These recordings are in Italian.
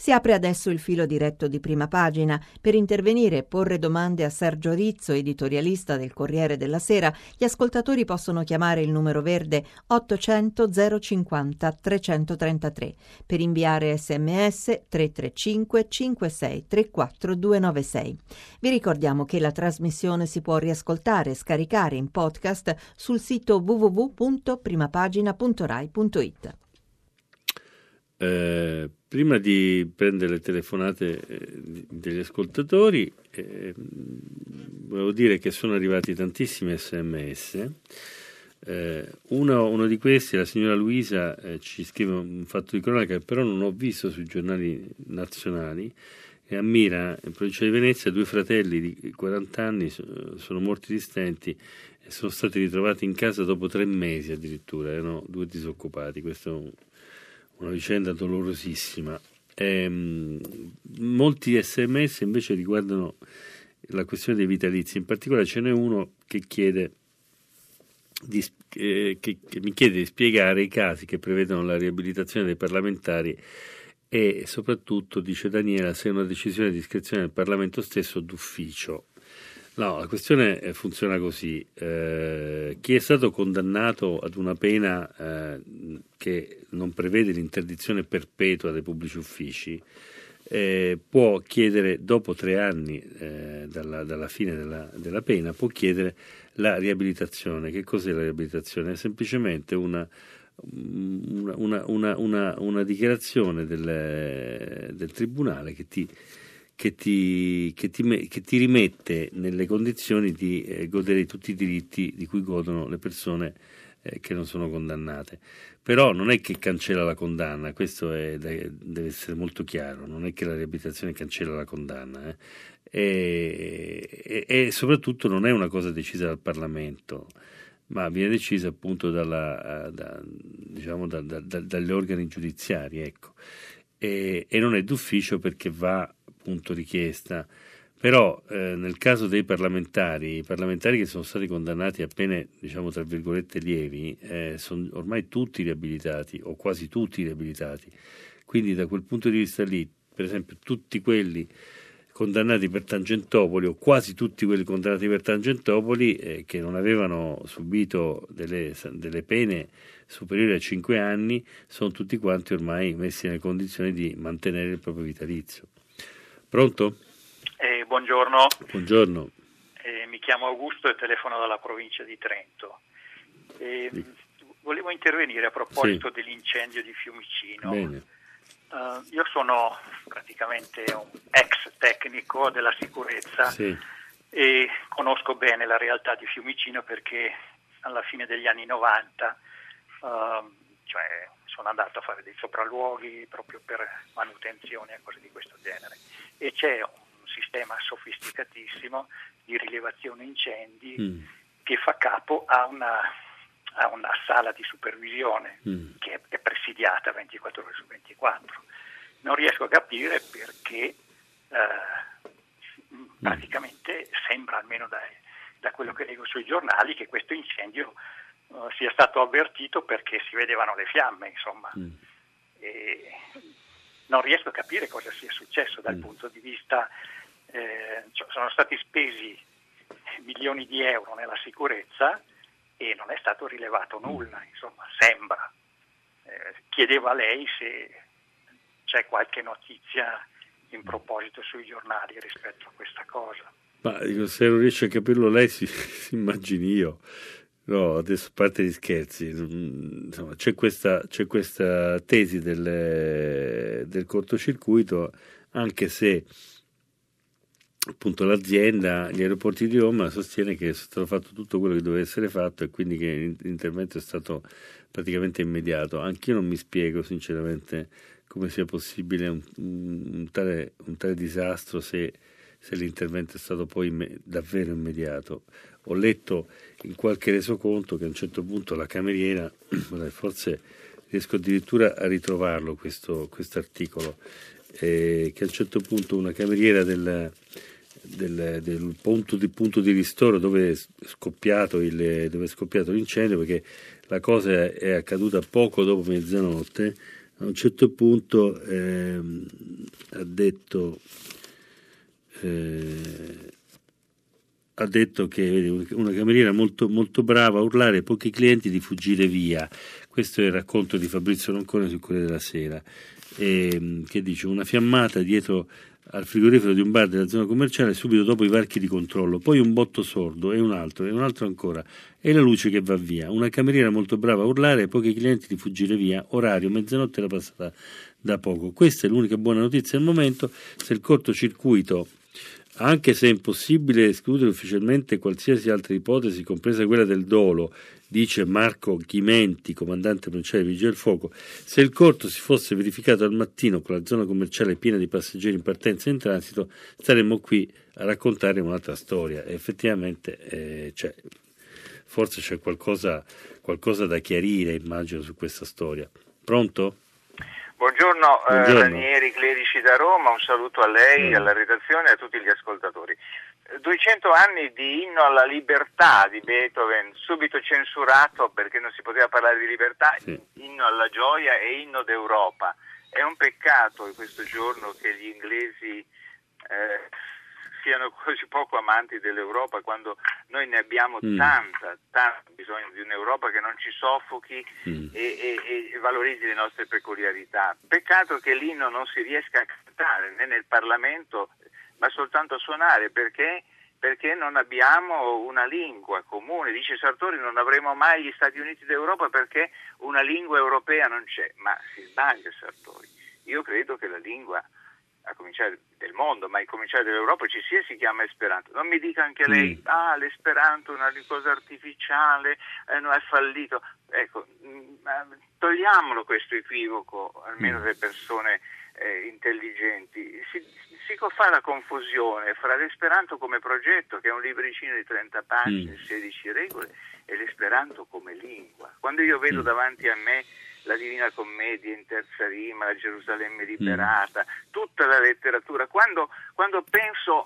Si apre adesso il filo diretto di Prima Pagina. Per intervenire e porre domande a Sergio Rizzo, editorialista del Corriere della Sera, gli ascoltatori possono chiamare il numero verde 800 050 333. Per inviare sms 335 56 34 296. Vi ricordiamo che la trasmissione si può riascoltare e scaricare in podcast sul sito www.primapagina.rai.it. Prima di prendere le telefonate degli ascoltatori, volevo dire che sono arrivati tantissimi sms. Uno di questi, la signora Luisa, ci scrive un fatto di cronaca che però non ho visto sui giornali nazionali, e ammira in provincia di Venezia 2 fratelli di 40 anni sono morti di stenti e sono stati ritrovati in casa dopo 3 mesi addirittura, erano 2 disoccupati. Questo è una vicenda dolorosissima. Molti sms invece riguardano la questione dei vitalizi, in particolare ce n'è uno che mi chiede di spiegare i casi che prevedono la riabilitazione dei parlamentari e soprattutto, dice Daniela, se è una decisione di discrezione del Parlamento stesso o d'ufficio. No, la questione funziona così. Chi è stato condannato ad una pena che non prevede l'interdizione perpetua dai pubblici uffici può chiedere, dopo 3 anni dalla fine della pena, può chiedere la riabilitazione. Che cos'è la riabilitazione? È semplicemente una dichiarazione del tribunale che ti rimette nelle condizioni di godere di tutti i diritti di cui godono le persone che non sono condannate. Però non è che cancella la condanna, questo deve essere molto chiaro, non è che la riabilitazione cancella la condanna, e soprattutto non è una cosa decisa dal Parlamento, ma viene decisa appunto dagli organi giudiziari, ecco. E non è d'ufficio perché va appunto richiesta. Però nel caso dei parlamentari, i parlamentari che sono stati condannati a pene, diciamo tra virgolette, lievi, sono ormai tutti riabilitati o quasi tutti riabilitati. Quindi da quel punto di vista lì, per esempio, tutti quelli condannati per Tangentopoli o quasi tutti quelli condannati per Tangentopoli che non avevano subito delle pene superiori a 5 anni sono tutti quanti ormai messi nelle condizioni di mantenere il proprio vitalizio. Pronto? Buongiorno. Buongiorno. Mi chiamo Augusto e telefono dalla provincia di Trento. Volevo intervenire a proposito dell'incendio di Fiumicino. Bene. Io sono praticamente un ex tecnico della sicurezza e conosco bene la realtà di Fiumicino perché alla fine degli anni 90 sono andato a fare dei sopralluoghi proprio per manutenzione e cose di questo genere, e c'è un sistema sofisticatissimo di rilevazione incendi che fa capo a una sala di supervisione che è presidiata 24 ore su 24. Non riesco a capire perché praticamente sembra, almeno da quello che leggo sui giornali, che questo incendio sia stato avvertito perché si vedevano le fiamme, insomma. E non riesco a capire cosa sia successo dal punto di vista sono stati spesi milioni di euro nella sicurezza e non è stato rilevato nulla, insomma, sembra. Chiedevo a lei se c'è qualche notizia in proposito sui giornali rispetto a questa cosa. Ma dico, se non riesce a capirlo lei si immagini io. No, adesso a parte gli scherzi, insomma, c'è questa tesi del cortocircuito, anche se appunto l'azienda, gli aeroporti di Roma, sostiene che è stato fatto tutto quello che doveva essere fatto e quindi che l'intervento è stato praticamente immediato. Anch'io non mi spiego sinceramente come sia possibile un tale disastro se l'intervento è stato poi davvero immediato. Ho letto in qualche resoconto che a un certo punto la cameriera, forse riesco addirittura a ritrovarlo questo articolo, che a un certo punto una cameriera del punto di ristoro dove è scoppiato l'incendio, perché la cosa è accaduta poco dopo mezzanotte, a un certo punto ha detto che vedi, una cameriera molto, molto brava a urlare ai pochi clienti di fuggire via. Questo è il racconto di Fabrizio Roncone sul Corriere della Sera, che dice: una fiammata dietro al frigorifero di un bar della zona commerciale subito dopo i varchi di controllo, poi un botto sordo e un altro ancora, e la luce che va via. Una cameriera molto brava a urlare ai pochi clienti di fuggire via, orario mezzanotte era passata da poco. Questa è l'unica buona notizia al momento. Se il cortocircuito, anche se è impossibile escludere ufficialmente qualsiasi altra ipotesi, compresa quella del dolo, dice Marco Chimenti, comandante provinciale dei Vigili del Fuoco, se il corto si fosse verificato al mattino con la zona commerciale piena di passeggeri in partenza e in transito, staremmo qui a raccontare un'altra storia. E effettivamente forse c'è qualcosa da chiarire, immagino, su questa storia. Pronto? Buongiorno. Ranieri Clerici da Roma, un saluto a lei, alla redazione e a tutti gli ascoltatori. 200 anni di Inno alla libertà di Beethoven, subito censurato perché non si poteva parlare di libertà, sì. Inno alla gioia e inno d'Europa. È un peccato in questo giorno che gli inglesi siano così poco amanti dell'Europa, quando noi ne abbiamo tanta bisogno di un'Europa che non ci soffochi e valorizzi le nostre peculiarità. Peccato che l'inno non si riesca a cantare né nel Parlamento, ma soltanto a suonare, perché non abbiamo una lingua comune. Dice Sartori: non avremo mai gli Stati Uniti d'Europa perché una lingua europea non c'è. Ma si sbaglia Sartori. Io credo che la lingua, a cominciare del mondo, ma a cominciare dall'Europa, ci sia, si chiama Esperanto. Non mi dica anche lei, l'Esperanto è una cosa artificiale, no, è fallito. Ecco, togliamolo questo equivoco, almeno le persone intelligenti. Si fa la confusione fra l'Esperanto come progetto, che è un libricino di 30 pagine, 16 regole, e l'Esperanto come lingua. Quando io vedo davanti a me la Divina Commedia in terza rima, la Gerusalemme liberata, tutta la letteratura, quando penso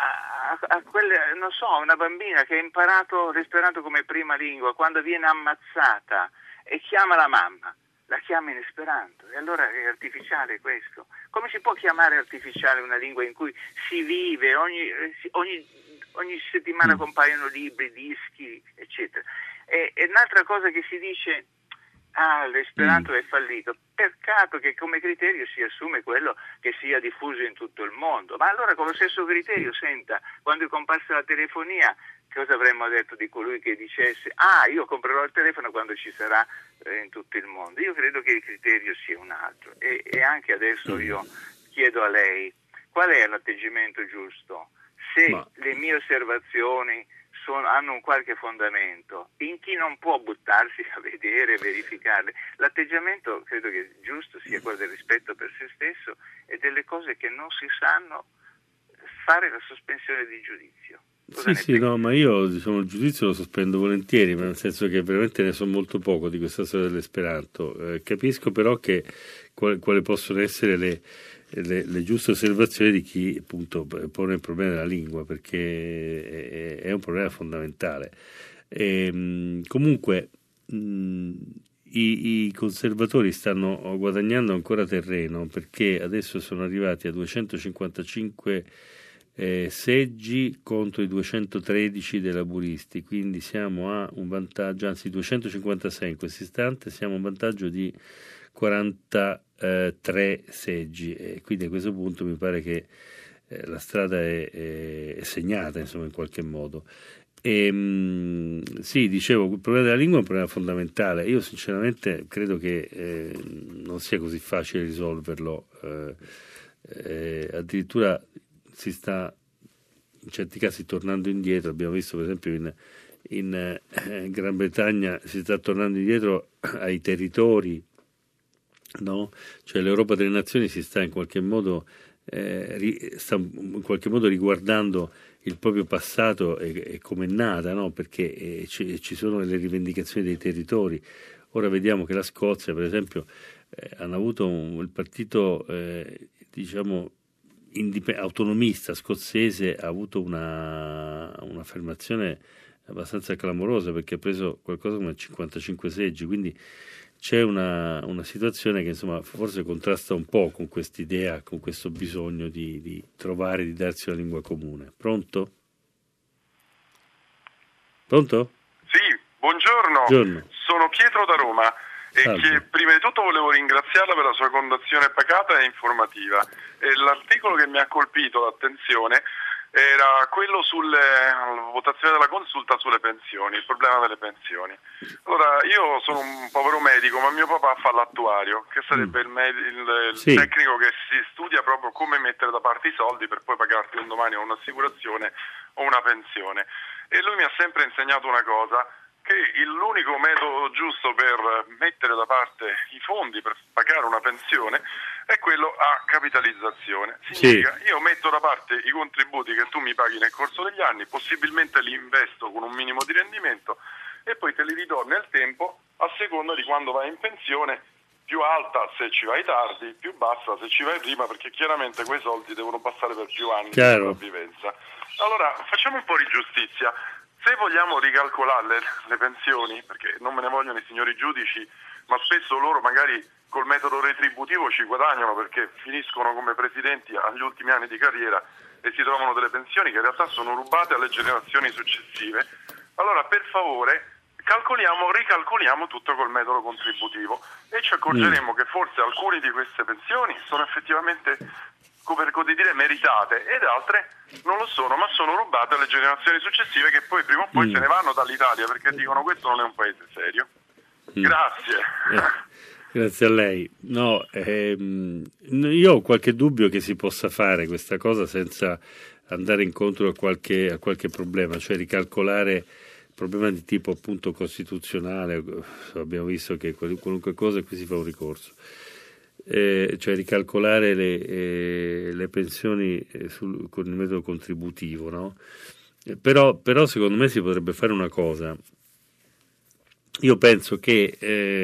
a quelle, non so, una bambina che ha imparato l'Esperanto come prima lingua, quando viene ammazzata e chiama la mamma, la chiama in Esperanto, e allora è artificiale questo. Come si può chiamare artificiale una lingua in cui si vive, ogni settimana compaiono libri, dischi, eccetera? E un'altra cosa che si dice: l'Esperanto è fallito. Peccato che come criterio si assume quello che sia diffuso in tutto il mondo. Ma allora con lo stesso criterio, senta, quando è comparsa la telefonia, cosa avremmo detto di colui che dicesse: io comprerò il telefono quando ci sarà in tutto il mondo? Io credo che il criterio sia un altro, e anche adesso io chiedo a lei: qual è l'atteggiamento giusto? Se le mie osservazioni hanno un qualche fondamento, in chi non può buttarsi a vedere, verificarle, l'atteggiamento credo che giusto sia quello del rispetto per se stesso e delle cose che non si sanno, fare la sospensione di giudizio. No, ma io il giudizio lo sospendo volentieri, ma nel senso che veramente ne so molto poco di questa storia dell'Esperanto. Capisco però che quali possono essere le giuste osservazioni di chi appunto pone il problema della lingua, perché è un problema fondamentale. Comunque i conservatori stanno guadagnando ancora terreno, perché adesso sono arrivati a 255 seggi contro i 213 dei laburisti, quindi siamo a un vantaggio, anzi 256 in questo istante, siamo a un vantaggio di 43 seggi, e quindi a questo punto mi pare che la strada è segnata, insomma, in qualche modo. Sì, dicevo, il problema della lingua è un problema fondamentale. Io sinceramente credo che non sia così facile risolverlo, addirittura si sta in certi casi tornando indietro. Abbiamo visto per esempio in Gran Bretagna si sta tornando indietro ai territori, no? Cioè l'Europa delle nazioni si sta in qualche modo riguardando il proprio passato e come è nata, no? Perché ci sono le rivendicazioni dei territori. Ora vediamo che la Scozia, per esempio, hanno avuto il partito autonomista scozzese ha avuto un'affermazione abbastanza clamorosa, perché ha preso qualcosa come 55 seggi, quindi c'è una situazione che insomma forse contrasta un po' con quest'idea, con questo bisogno di trovare, di darsi una lingua comune. Pronto? Pronto? Sì, buongiorno. Sono Pietro da Roma e che prima di tutto volevo ringraziarla per la sua conduzione pacata e informativa. L'articolo che mi ha colpito l'attenzione era quello sulle votazione della consulta sulle pensioni, il problema delle pensioni. Allora, io sono un povero medico, ma mio papà fa l'attuario, che sarebbe il tecnico che si studia proprio come mettere da parte i soldi per poi pagarti un domani o un'assicurazione o una pensione. E lui mi ha sempre insegnato una cosa, che l'unico metodo giusto per mettere da parte i fondi per pagare una pensione è quello a capitalizzazione. Significa, io metto da parte i contributi che tu mi paghi nel corso degli anni, possibilmente li investo con un minimo di rendimento e poi te li ridò nel tempo a seconda di quando vai in pensione, più alta se ci vai tardi, più bassa se ci vai prima, perché chiaramente quei soldi devono passare per più anni di sopravvivenza. Allora, facciamo un po' di giustizia. Se vogliamo ricalcolare le pensioni, perché non me ne vogliono i signori giudici, ma spesso loro magari col metodo retributivo ci guadagnano perché finiscono come presidenti agli ultimi anni di carriera e si trovano delle pensioni che in realtà sono rubate alle generazioni successive. Allora, per favore, ricalcoliamo tutto col metodo contributivo e ci accorgeremo che forse alcune di queste pensioni sono effettivamente, per così dire, meritate ed altre non lo sono, ma sono rubate alle generazioni successive che poi prima o poi se ne vanno dall'Italia perché dicono questo non è un paese serio. Grazie. Grazie a lei. No, io ho qualche dubbio che si possa fare questa cosa senza andare incontro a qualche problema, cioè ricalcolare problema di tipo appunto costituzionale. Abbiamo visto che qualunque cosa qui si fa un ricorso. Cioè ricalcolare le pensioni con il metodo contributivo, no? Però secondo me si potrebbe fare una cosa. Io penso che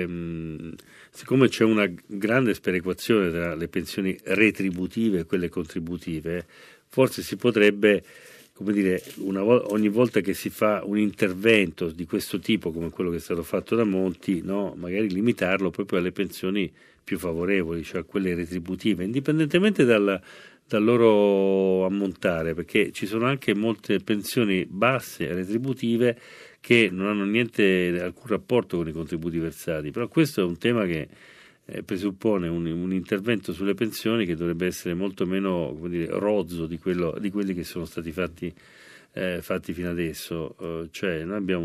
siccome c'è una grande sperequazione tra le pensioni retributive e quelle contributive, forse si potrebbe, come dire, ogni volta che si fa un intervento di questo tipo, come quello che è stato fatto da Monti, no, magari limitarlo proprio alle pensioni più favorevoli, cioè a quelle retributive, indipendentemente dal loro ammontare, perché ci sono anche molte pensioni basse retributive che non hanno alcun rapporto con i contributi versati, però questo è un tema che presuppone un intervento sulle pensioni che dovrebbe essere molto meno, come dire, rozzo di quelli che sono stati fatti fino adesso. Cioè noi abbiamo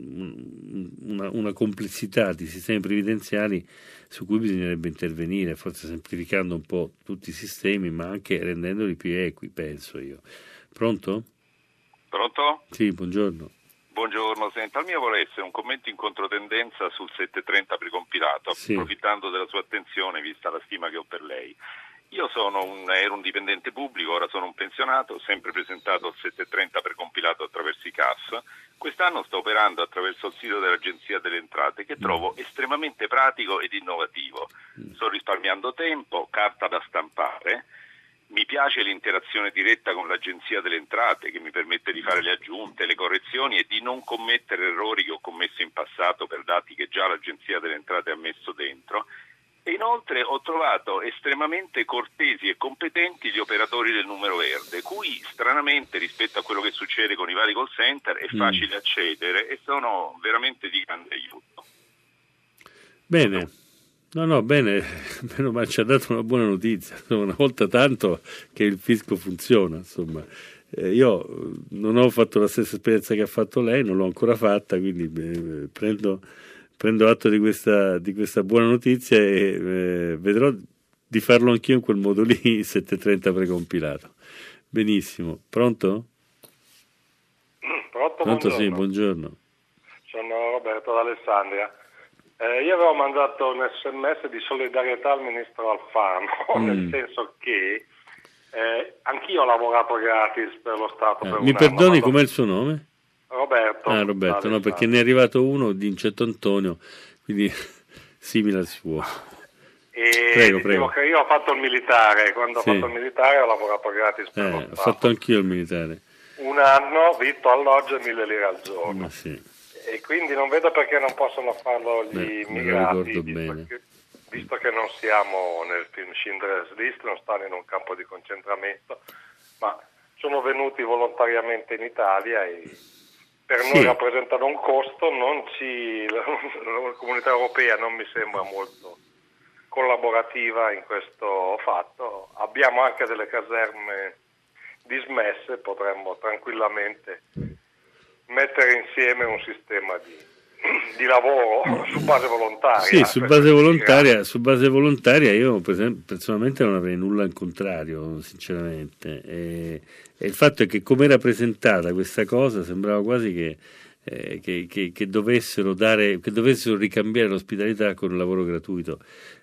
una complessità di sistemi previdenziali su cui bisognerebbe intervenire, forse semplificando un po' tutti i sistemi, ma anche rendendoli più equi, penso io. Pronto? Pronto? Sì, buongiorno. Buongiorno, senta, il mio vuole essere un commento in controtendenza sul 730 precompilato, approfittando della sua attenzione, vista la stima che ho per lei. Io ero un dipendente pubblico, ora sono un pensionato, ho sempre presentato il 730 precompilato attraverso i CAS. Quest'anno sto operando attraverso il sito dell'Agenzia delle Entrate, che trovo estremamente pratico ed innovativo. Sto risparmiando tempo, carta da stampare. Mi piace l'interazione diretta con l'Agenzia delle Entrate che mi permette di fare le aggiunte, le correzioni e di non commettere errori che ho commesso in passato per dati che già l'Agenzia delle Entrate ha messo dentro. E inoltre ho trovato estremamente cortesi e competenti gli operatori del numero verde, cui stranamente rispetto a quello che succede con i vari call center è facile accedere e sono veramente di grande aiuto. Bene. No, bene, ma ci ha dato una buona notizia, una volta tanto che il fisco funziona, insomma. Io non ho fatto la stessa esperienza che ha fatto lei, non l'ho ancora fatta, quindi prendo atto di questa buona notizia e vedrò di farlo anch'io in quel modo lì, 730 precompilato. Benissimo. Pronto? Pronto, buongiorno. Sì, buongiorno. Sono Roberto d'Alessandria. Io avevo mandato un SMS di solidarietà al ministro Alfano, nel senso che anch'io ho lavorato gratis per lo Stato per mi perdoni, com'è il suo nome? Roberto. Roberto, no, perché ne è arrivato uno di Incetto Antonio, quindi simile al suo. Prego. Che io ho fatto il militare, quando ho fatto il militare ho lavorato gratis per lo Stato. Ho fatto anch'io il militare. Un anno, vitto, alloggio e 1.000 lire al giorno. Sì. e quindi non vedo perché non possono farlo gli immigrati, visto che non siamo nel film Schindler's List, non stanno in un campo di concentramento, ma sono venuti volontariamente in Italia e per noi rappresentano un costo. La comunità europea non mi sembra molto collaborativa in questo fatto. Abbiamo anche delle caserme dismesse, potremmo tranquillamente mettere insieme un sistema di lavoro su base volontaria. Sì, su base volontaria io personalmente non avrei nulla in contrario, sinceramente. E il fatto è che come era presentata questa cosa sembrava quasi che dovessero ricambiare l'ospitalità con un lavoro gratuito.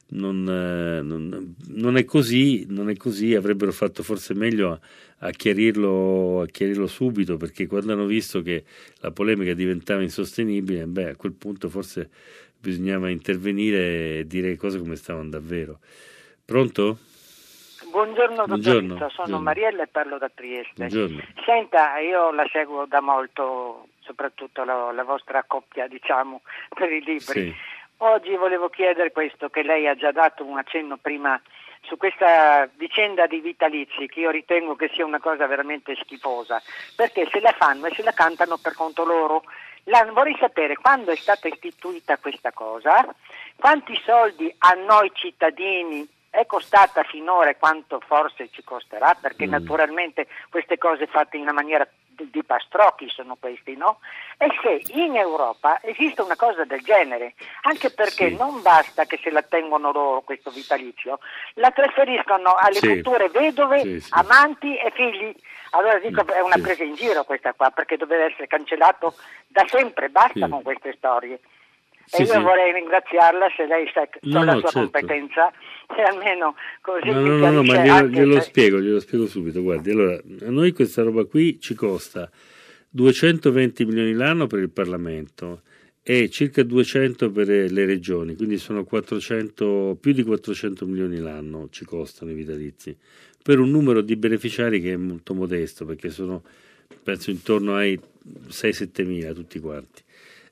Non è così, avrebbero fatto forse meglio a chiarirlo subito, perché quando hanno visto che la polemica diventava insostenibile, a quel punto forse bisognava intervenire e dire cose come stavano davvero. Pronto? Buongiorno dottoressa, sono Mariella e parlo da Trieste. Buongiorno. Senta, io la seguo da molto, soprattutto la vostra coppia, diciamo, per i libri. Sì. Oggi volevo chiedere questo, che lei ha già dato un accenno prima su questa vicenda di vitalizi, che io ritengo che sia una cosa veramente schifosa, perché se la fanno e se la cantano per conto loro. Vorrei sapere quando è stata istituita questa cosa, quanti soldi a noi cittadini è costata finora e quanto forse ci costerà, perché naturalmente queste cose fatte in una maniera di pastrocchi sono questi, no? E se in Europa esiste una cosa del genere, anche perché non basta che se la tengono loro questo vitalizio, la trasferiscono alle future vedove, amanti e figli. Allora dico, è una presa in giro questa qua, perché doveva essere cancellato da sempre, basta con queste storie. E io vorrei ringraziarla se lei sa la sua competenza, e almeno così ma glielo spiego subito. Guardi, allora, a noi questa roba qui ci costa 220 milioni l'anno per il Parlamento e circa 200 per le regioni, quindi sono più di 400 milioni l'anno ci costano i vitalizi, per un numero di beneficiari che è molto modesto, perché sono, penso, intorno ai 6-7 mila tutti quanti.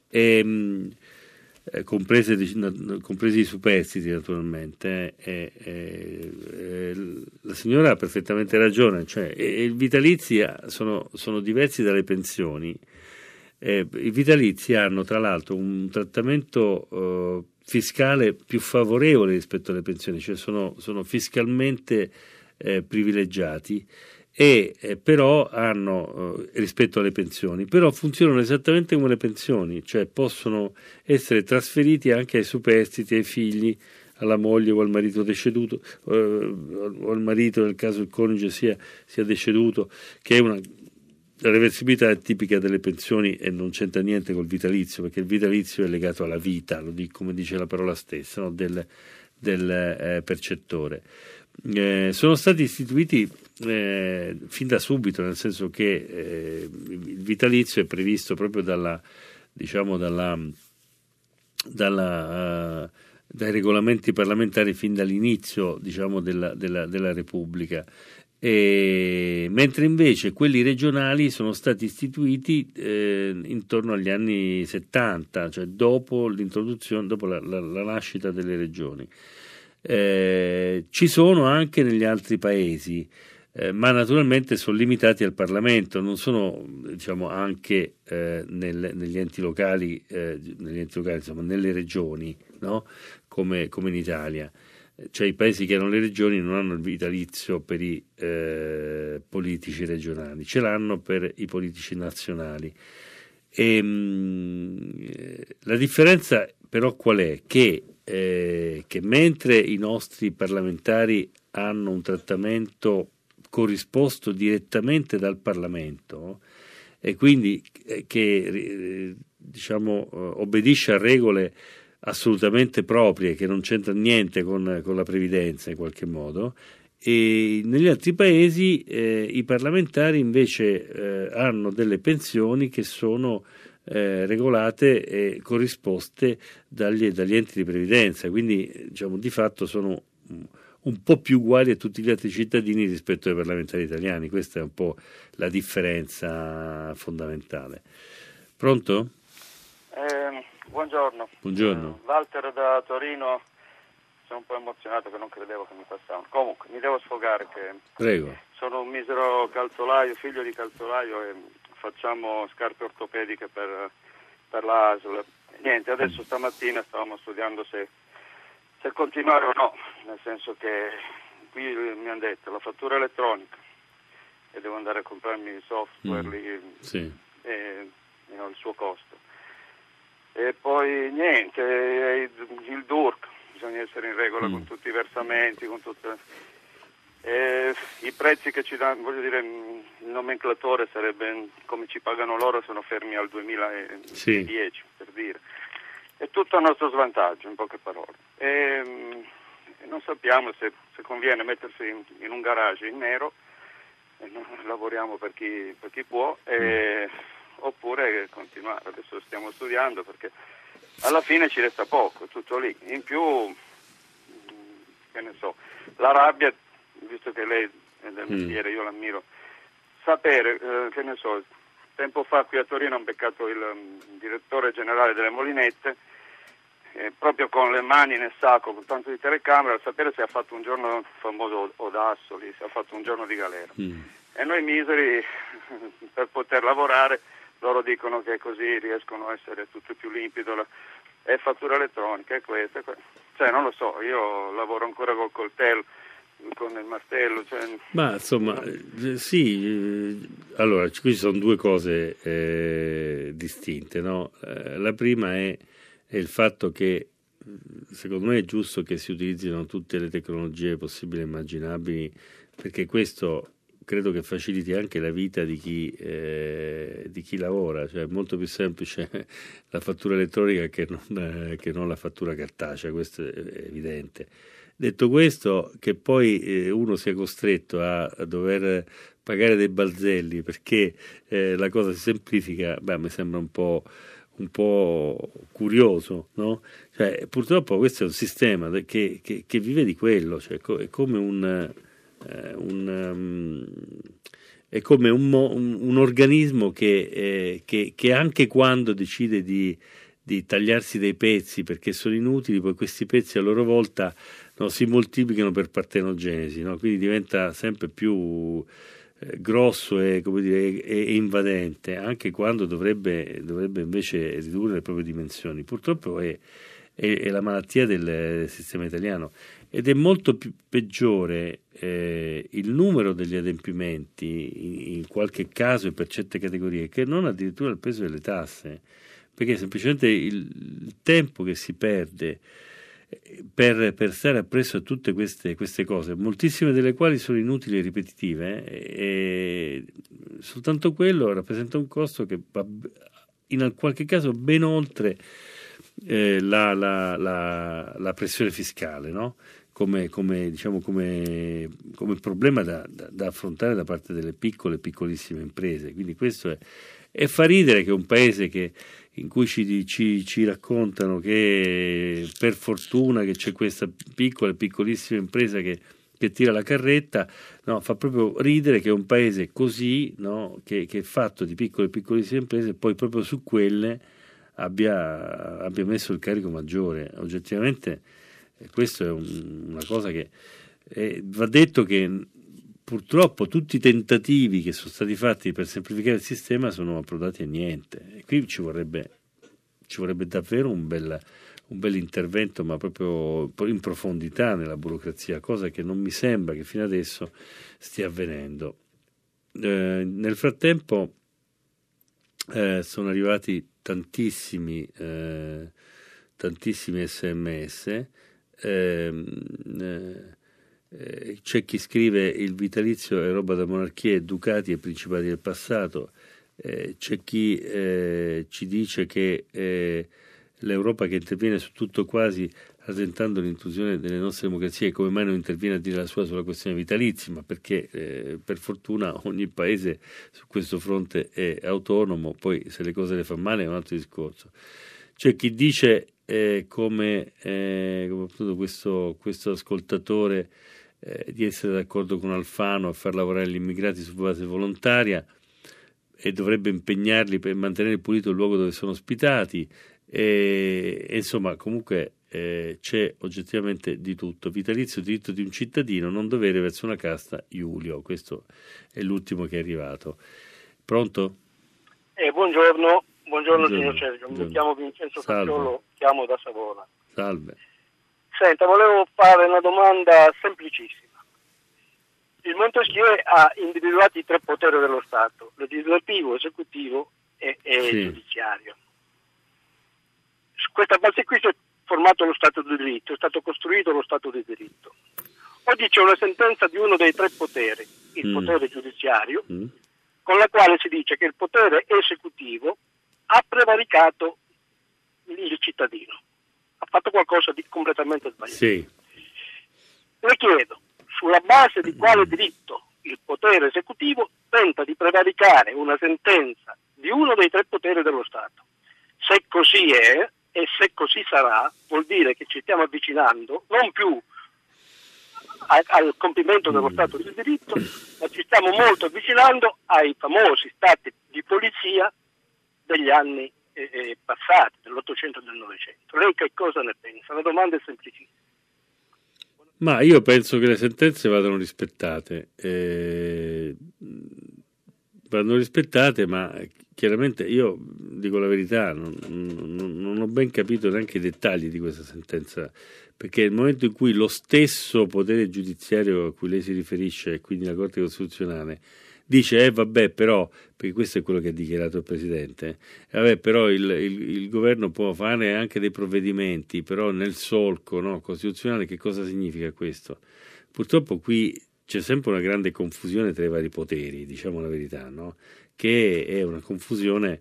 Compresi i superstiti, naturalmente. La signora ha perfettamente ragione, cioè i vitalizi sono diversi dalle pensioni. I vitalizi hanno tra l'altro un trattamento fiscale più favorevole rispetto alle pensioni, cioè sono fiscalmente privilegiati, e però hanno rispetto alle pensioni, però funzionano esattamente come le pensioni, cioè possono essere trasferiti anche ai superstiti, ai figli, alla moglie o al marito deceduto, o al marito nel caso il coniuge sia deceduto, che è la reversibilità è tipica delle pensioni e non c'entra niente col vitalizio, perché il vitalizio è legato alla vita, come dice la parola stessa, no? del percettore. Sono stati istituiti fin da subito, nel senso che il vitalizio è previsto proprio dai regolamenti parlamentari fin dall'inizio, diciamo, della Repubblica, mentre invece quelli regionali sono stati istituiti intorno agli anni 70, cioè dopo l'introduzione, dopo la nascita delle regioni. Ci sono anche negli altri paesi, ma naturalmente sono limitati al Parlamento, non sono, diciamo, anche negli enti locali, insomma, nelle regioni, no? Come in Italia. Cioè i paesi che hanno le regioni non hanno il vitalizio per i politici regionali, ce l'hanno per i politici nazionali. La differenza però qual è? Che mentre i nostri parlamentari hanno un trattamento corrisposto direttamente dal Parlamento e quindi che obbedisce a regole assolutamente proprie, che non c'entra niente con la previdenza in qualche modo, e negli altri paesi i parlamentari invece hanno delle pensioni che sono regolate e corrisposte dagli enti di previdenza, quindi, diciamo, di fatto sono un po' più uguali a tutti gli altri cittadini rispetto ai parlamentari italiani. Questa è un po' la differenza fondamentale. Pronto? Buongiorno. Buongiorno. Walter da Torino, sono un po' emozionato che non credevo che mi passavano. Comunque, mi devo sfogare che Prego. Sono un misero calzolaio, figlio di calzolaio, e facciamo scarpe ortopediche per la ASL. Niente, adesso stamattina stavamo studiando se continuare o no, nel senso che qui mi hanno detto la fattura elettronica e devo andare a comprarmi il software lì sì. e il suo costo. E poi niente, il DURC, bisogna essere in regola con tutti i versamenti, con tutte i prezzi che ci danno, voglio dire, il nomenclatore sarebbe come ci pagano loro, sono fermi al 2010, sì. Per dire. È tutto a nostro svantaggio, in poche parole. E non sappiamo se conviene mettersi in un garage in nero, e lavoriamo per chi può, oppure continuare. Adesso stiamo studiando perché alla fine ci resta poco, tutto lì. In più, che ne so, la rabbia, visto che lei è del mestiere, io l'ammiro, sapere, che ne so, tempo fa qui a Torino ho beccato il direttore generale delle Molinette, proprio con le mani nel sacco, con tanto di telecamera, a sapere se ha fatto un giorno, il famoso Odassoli, se ha fatto un giorno di galera. E noi miseri, per poter lavorare, loro dicono che così riescono a essere tutto più limpido, è fattura elettronica, è questo. Cioè, non lo so, io lavoro ancora col coltello, con il martello. Cioè... Ma insomma, sì, allora qui ci sono due cose distinte, no? La prima è il fatto che secondo me è giusto che si utilizzino tutte le tecnologie possibili e immaginabili, perché questo credo che faciliti anche la vita di chi lavora, cioè è molto più semplice la fattura elettronica che non la fattura cartacea, questo è evidente. Detto questo, che poi uno sia costretto a dover pagare dei balzelli perché la cosa si semplifica, mi sembra un po' curioso, no? Cioè, purtroppo questo è un sistema che vive di quello, cioè è come è come un organismo che anche quando decide di tagliarsi dei pezzi perché sono inutili, poi questi pezzi a loro volta si moltiplicano per partenogenesi, no? Quindi diventa sempre più grosso e, come dire, e invadente, anche quando dovrebbe invece ridurre le proprie dimensioni. Purtroppo è la malattia del sistema italiano, ed è molto più peggiore il numero degli adempimenti in qualche caso e per certe categorie, che non addirittura il peso delle tasse, perché semplicemente il tempo che si perde per stare appresso a tutte queste cose, moltissime delle quali sono inutili e ripetitive, e soltanto quello rappresenta un costo che va in qualche caso ben oltre la pressione fiscale, no? Come problema da affrontare da parte delle piccolissime imprese. Quindi questo è fa ridere che un paese in cui ci raccontano che per fortuna che c'è questa piccolissima impresa che tira la carretta, no, fa proprio ridere che un paese così, no, che è fatto di piccolissime imprese, poi proprio su quelle abbia messo il carico maggiore. Oggettivamente questo è una cosa che va detto, che purtroppo tutti i tentativi che sono stati fatti per semplificare il sistema sono approdati a niente, e qui ci vorrebbe davvero un bel intervento, ma proprio in profondità nella burocrazia, cosa che non mi sembra che fino adesso stia avvenendo. Nel frattempo sono arrivati tantissimi SMS. C'è chi scrive: il vitalizio è roba da monarchie, ducati e principati del passato. C'è chi ci dice che l'Europa che interviene su tutto quasi rasentando l'intrusione delle nostre democrazie, come mai non interviene a dire la sua sulla questione vitalizia? Ma perché per fortuna ogni paese su questo fronte è autonomo, poi se le cose le fa male è un altro discorso. C'è chi dice come appunto questo ascoltatore di essere d'accordo con Alfano a far lavorare gli immigrati su base volontaria, e dovrebbe impegnarli per mantenere pulito il luogo dove sono ospitati, e insomma comunque c'è oggettivamente di tutto. Vitalizio diritto di un cittadino, non dovere verso una casta Iulio. Questo è l'ultimo che è arrivato. Pronto? Buongiorno signor Sergio, mi chiamo Vincenzo Facciolo, chiamo da Savona. Salve. Senta, volevo fare una domanda semplicissima. Il Montesquieu ha individuato i 3 poteri dello Stato: legislativo, esecutivo e giudiziario. Su questa base qui si è formato lo Stato di diritto, è stato costruito lo Stato di diritto. Oggi c'è una sentenza di uno dei 3 poteri, il potere giudiziario, con la quale si dice che il potere esecutivo ha prevaricato il cittadino, ha fatto qualcosa di completamente sbagliato. Sì. Le chiedo, sulla base di quale diritto il potere esecutivo tenta di prevaricare una sentenza di uno dei 3 poteri dello Stato? Se così è, e se così sarà, vuol dire che ci stiamo avvicinando non più al compimento dello Stato di diritto, ma ci stiamo molto avvicinando ai famosi stati di polizia degli anni passati, dell'800 e del 900. Lei che cosa ne pensa? La domanda è semplicissima. Ma io penso che le sentenze vadano rispettate, ma chiaramente io dico la verità, non ho ben capito neanche i dettagli di questa sentenza, perché nel momento in cui lo stesso potere giudiziario a cui lei si riferisce, e quindi la Corte Costituzionale, dice vabbè però, perché questo è quello che ha dichiarato il Presidente, vabbè però il governo può fare anche dei provvedimenti, però nel solco costituzionale. Che cosa significa questo? Purtroppo qui c'è sempre una grande confusione tra i vari poteri, diciamo la verità, che è una confusione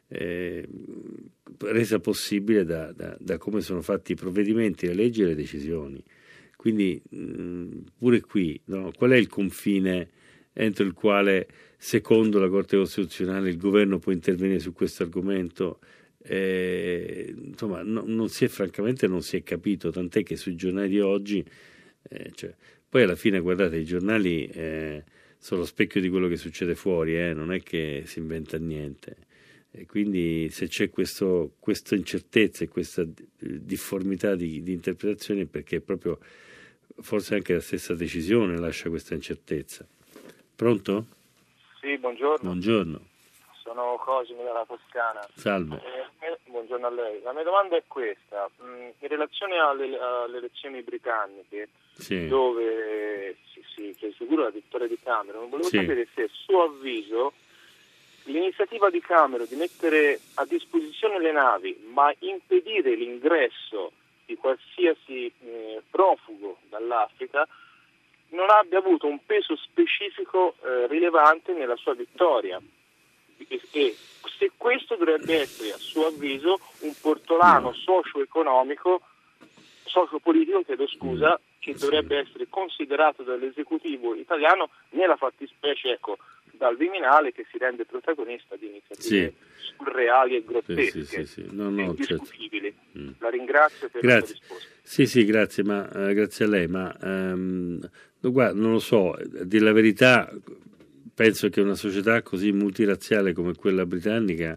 resa possibile da come sono fatti i provvedimenti, le leggi e le decisioni. Quindi pure qui, qual è il confine entro il quale, secondo la Corte Costituzionale, il governo può intervenire su questo argomento? Insomma, francamente non si è capito, tant'è che sui giornali di oggi, poi alla fine, guardate, i giornali sono lo specchio di quello che succede fuori, non è che si inventa niente. E quindi se c'è questa incertezza e questa difformità di interpretazioni, è perché proprio forse anche la stessa decisione lascia questa incertezza. Pronto? Sì, buongiorno. Buongiorno. Sono Cosimo dalla Toscana. Salve. Buongiorno a lei. La mia domanda è questa. In relazione alle elezioni britanniche, sì, dove c'è sicuro la vittoria di Cameron, volevo sapere se, a suo avviso, l'iniziativa di Cameron di mettere a disposizione le navi, ma impedire l'ingresso di qualsiasi profugo dall'Africa, non abbia avuto un peso specifico rilevante nella sua vittoria, e se questo dovrebbe essere, a suo avviso, un portolano socio-economico, socio-politico, che dovrebbe essere considerato dall'esecutivo italiano, nella fattispecie dal Viminale, che si rende protagonista di iniziative surreali e grottesche, indiscutibili. Certo. La ringrazio per la risposta. Sì, grazie, grazie a lei, ma guarda, non lo so, a dire la verità, penso che una società così multirazziale come quella britannica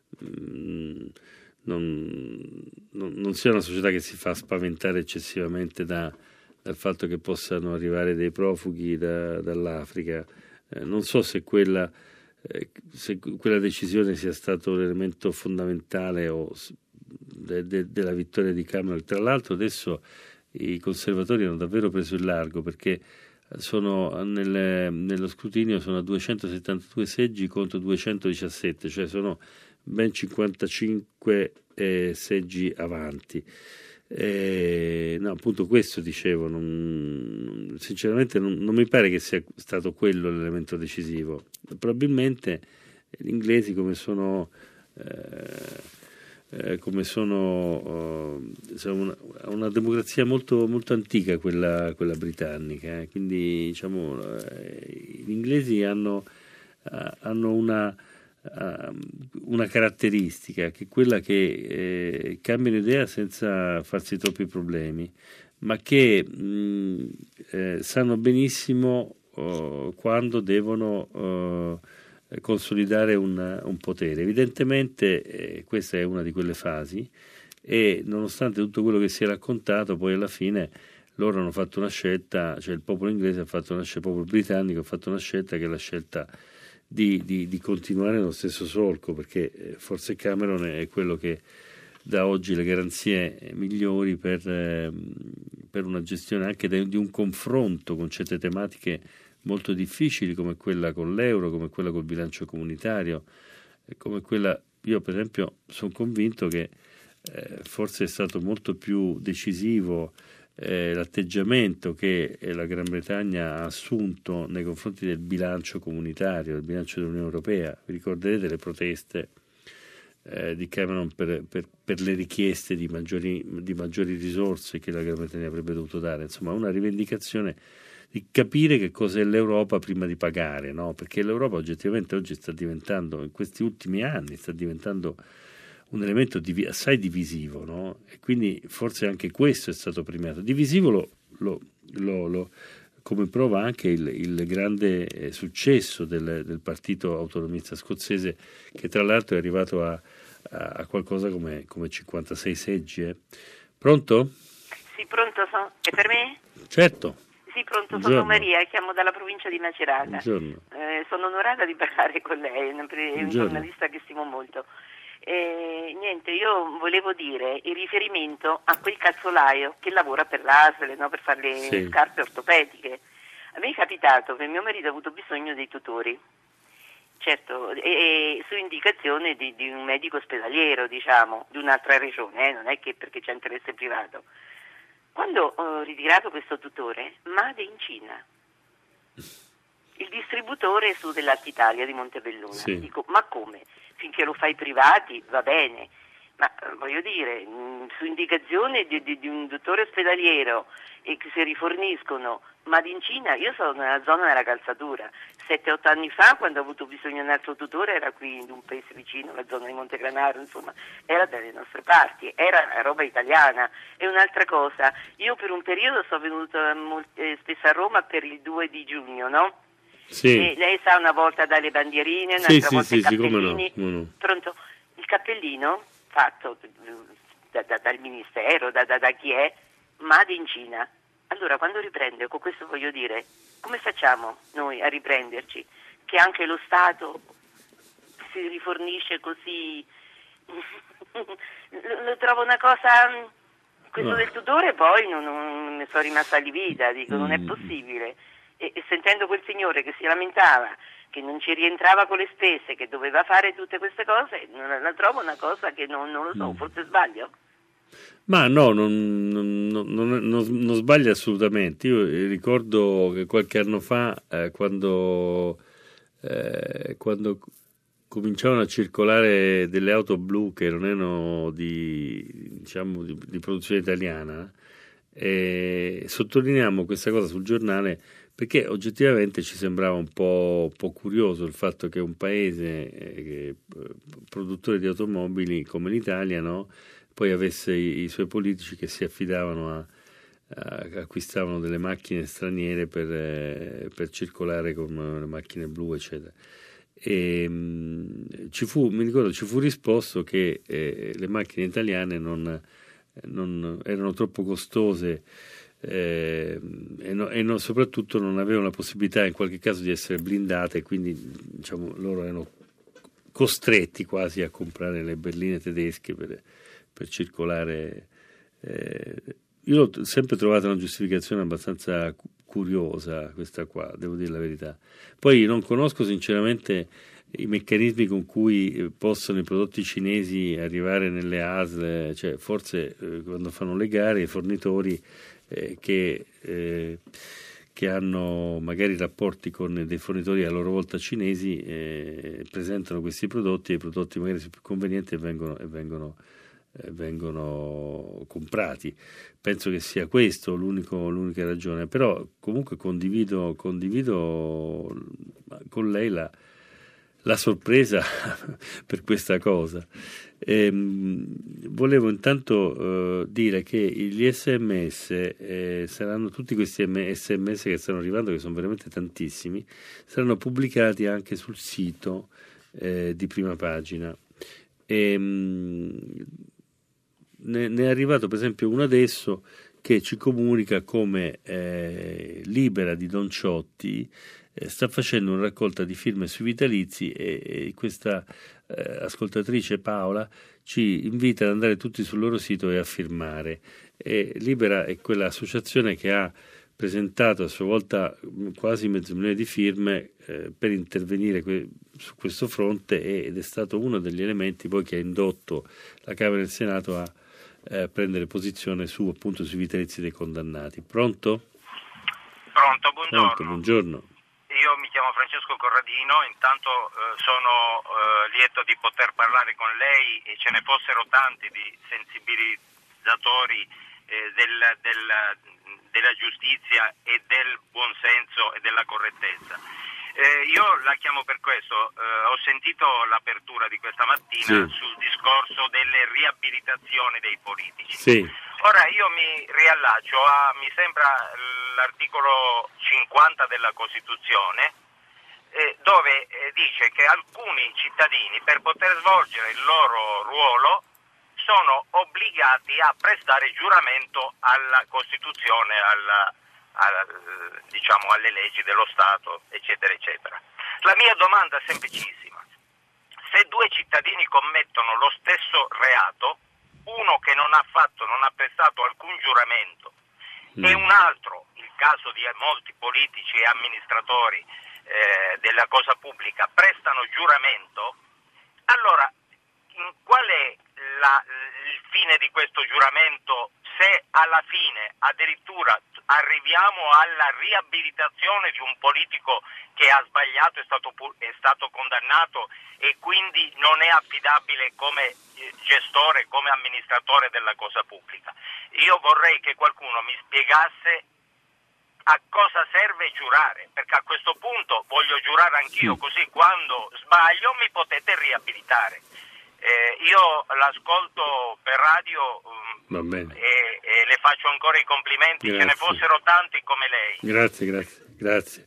non sia una società che si fa spaventare eccessivamente dal fatto che possano arrivare dei profughi dall'Africa. Non so se quella decisione sia stato l'elemento fondamentale della vittoria di Cameron. Tra l'altro adesso i conservatori hanno davvero preso il largo, perché nello scrutinio sono a 272 seggi contro 217, cioè sono ben 55 seggi avanti. Appunto questo dicevo, sinceramente non mi pare che sia stato quello l'elemento decisivo. Probabilmente gli inglesi, come sono una democrazia molto, molto antica, quella britannica, quindi diciamo gli inglesi hanno una caratteristica, che è quella che cambiano idea senza farsi troppi problemi, ma che sanno benissimo quando devono consolidare un potere. Evidentemente questa è una di quelle fasi, e nonostante tutto quello che si è raccontato, poi alla fine loro hanno fatto una scelta, cioè il popolo inglese ha fatto una scelta, il popolo britannico ha fatto una scelta che è la scelta di continuare nello stesso solco, perché forse Cameron è quello che dà oggi le garanzie migliori per una gestione anche di un confronto con certe tematiche molto difficili, come quella con l'euro, come quella col bilancio comunitario, come quella. Io per esempio sono convinto che forse è stato molto più decisivo l'atteggiamento che la Gran Bretagna ha assunto nei confronti del bilancio comunitario, del bilancio dell'Unione Europea. Vi ricorderete le proteste di Cameron per le richieste di maggiori risorse che la Gran Bretagna avrebbe dovuto dare, insomma una rivendicazione di capire che cos'è l'Europa prima di pagare, no? Perché l'Europa oggettivamente oggi sta diventando, in questi ultimi anni, sta diventando un elemento assai divisivo, no? E quindi forse anche questo è stato premiato. Divisivo come prova anche il grande successo del partito autonomista scozzese, che tra l'altro è arrivato a qualcosa come 56 seggi. Pronto? Sì, pronto, è per me? Certo. Sì, pronto, sono Maria, chiamo dalla provincia di Macerata. Sono onorata di parlare con lei, è un giornalista che stimo molto. Niente, io volevo dire in riferimento a quel calzolaio che lavora per l'ASL, no, per fare le scarpe ortopediche. A me è capitato che mio marito ha avuto bisogno dei tutori, certo, e su indicazione di un medico ospedaliero, diciamo, di un'altra regione, non è che perché c'è interesse privato. Quando ho ritirato questo tutore, Made in Cina, il distributore su dell'Alta Italia di Montebelluna. Dico, ma come? Finché lo fai privati va bene, ma voglio dire, su indicazione di un dottore ospedaliero e che si riforniscono Made in Cina. Io sono nella zona della calzatura, 7-8 anni fa quando ho avuto bisogno di un altro tutore era qui in un paese vicino, la zona di Montegranaro, insomma, era dalle nostre parti, era roba italiana. E un'altra cosa, io per un periodo sono venuta spesso a Roma per il 2 di giugno, no? E lei sa, una volta dalle bandierine, un'altra volta i cappellini. No. Pronto? Il cappellino fatto dal ministero, da chi è, Made in Cina. Allora, quando riprende, con questo voglio dire, come facciamo noi a riprenderci? Che anche lo Stato si rifornisce così? Lo trovo una cosa. Questo del tutore poi non ne sono rimasta allibita, dico, non è possibile. E sentendo quel signore che si lamentava che non ci rientrava con le spese, che doveva fare tutte queste cose, la trovo una cosa che non lo so, forse sbaglio. Ma no, non sbaglia assolutamente. Io ricordo che qualche anno fa, quando cominciavano a circolare delle auto blu che non erano di produzione italiana, sottolineiamo questa cosa sul giornale, perché oggettivamente ci sembrava un po' curioso il fatto che un paese produttore di automobili come l'Italia, no, poi avesse i suoi politici che si affidavano acquistavano delle macchine straniere per circolare con le macchine blu, eccetera. E mi ricordo ci fu risposto che le macchine italiane non erano troppo costose e soprattutto non avevano la possibilità in qualche caso di essere blindate, quindi diciamo loro erano costretti quasi a comprare le berline tedesche per circolare. Io l'ho sempre trovata una giustificazione abbastanza curiosa, questa qua, devo dire la verità. Poi non conosco sinceramente i meccanismi con cui possono i prodotti cinesi arrivare nelle ASL, cioè forse quando fanno le gare i fornitori che hanno magari rapporti con dei fornitori a loro volta cinesi presentano questi prodotti e i prodotti magari sono più convenienti e vengono comprati. Penso che sia questo l'unica ragione, però comunque condivido con lei la la sorpresa per questa cosa. Volevo intanto dire che gli SMS saranno tutti questi SMS che stanno arrivando, che sono veramente tantissimi, saranno pubblicati anche sul sito di Prima Pagina. Ne è arrivato per esempio uno adesso che ci comunica come Libera di Don Ciotti sta facendo una raccolta di firme sui vitalizi e questa ascoltatrice Paola ci invita ad andare tutti sul loro sito e a firmare. Libera è quell'associazione che ha presentato a sua volta quasi 500.000 di firme per intervenire su questo fronte ed è stato uno degli elementi poi che ha indotto la Camera e il Senato a prendere posizione appunto sui vitalizi dei condannati. Pronto? Pronto, buongiorno. Pronto, buongiormo. Io mi chiamo Francesco Corradino, intanto sono lieto di poter parlare con lei e ce ne fossero tanti di sensibilizzatori della giustizia e del buonsenso e della correttezza. Io la chiamo per questo, ho sentito l'apertura di questa mattina sul discorso delle riabilitazioni dei politici. Sì. Ora io mi riallaccio mi sembra l'articolo 50 della Costituzione, dove dice che alcuni cittadini per poter svolgere il loro ruolo sono obbligati a prestare giuramento alla Costituzione, diciamo alle leggi dello Stato, eccetera, eccetera. La mia domanda è semplicissima. Se due cittadini commettono lo stesso reato, uno che non ha prestato alcun giuramento e un altro, il caso di molti politici e amministratori della cosa pubblica, prestano giuramento, allora qual è il fine di questo giuramento se alla fine addirittura arriviamo alla riabilitazione di un politico che ha sbagliato, è stato condannato e quindi non è affidabile come gestore, come amministratore della cosa pubblica? Io vorrei che qualcuno mi spiegasse a cosa serve giurare, perché a questo punto voglio giurare anch'io, così quando sbaglio mi potete riabilitare. Io l'ascolto per radio e le faccio ancora i complimenti. Grazie. Ce ne fossero tanti come lei. Grazie.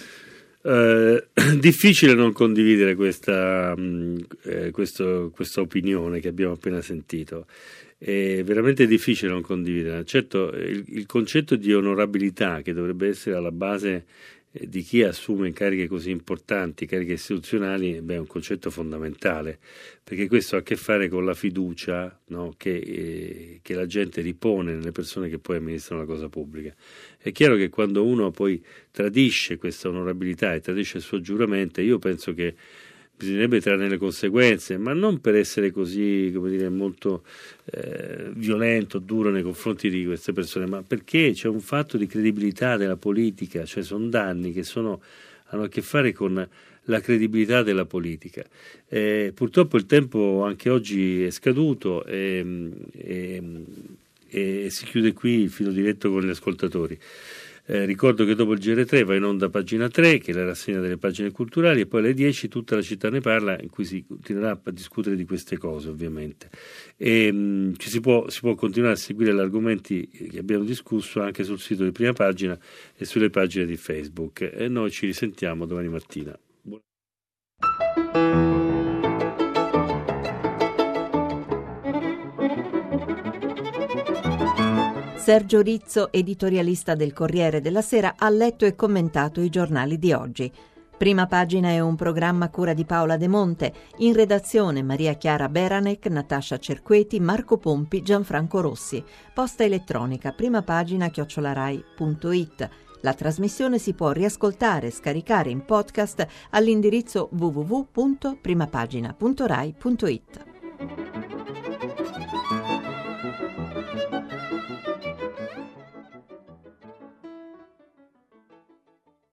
Difficile non condividere questa opinione che abbiamo appena sentito. È veramente difficile non condividere. Certo, il concetto di onorabilità che dovrebbe essere alla base di chi assume cariche così importanti, cariche istituzionali, è un concetto fondamentale, perché questo ha a che fare con la fiducia, no, che la gente ripone nelle persone che poi amministrano la cosa pubblica. È chiaro che quando uno poi tradisce questa onorabilità e tradisce il suo giuramento, io penso che bisognerebbe trarne le conseguenze, ma non per essere così, come dire, molto violento, duro nei confronti di queste persone, ma perché c'è un fatto di credibilità della politica, cioè sono danni che hanno a che fare con la credibilità della politica. Purtroppo il tempo anche oggi è scaduto e si chiude qui il filo diretto con gli ascoltatori. Ricordo che dopo il GR3 va in onda Pagina 3, che è la rassegna delle pagine culturali, e poi alle 10 Tutta la città ne parla, in cui si continuerà a discutere di queste cose, ovviamente. E si può continuare a seguire gli argomenti che abbiamo discusso anche sul sito di Prima Pagina e sulle pagine di Facebook. E noi ci risentiamo domani mattina. Sergio Rizzo, editorialista del Corriere della Sera, ha letto e commentato i giornali di oggi. Prima Pagina è un programma a cura di Paola De Monte, in redazione Maria Chiara Beranec, Natascia Cerqueti, Marco Pompi, Gianfranco Rossi. Posta elettronica primapagina@rai.it. La trasmissione si può riascoltare e scaricare in podcast all'indirizzo www.primapagina.rai.it.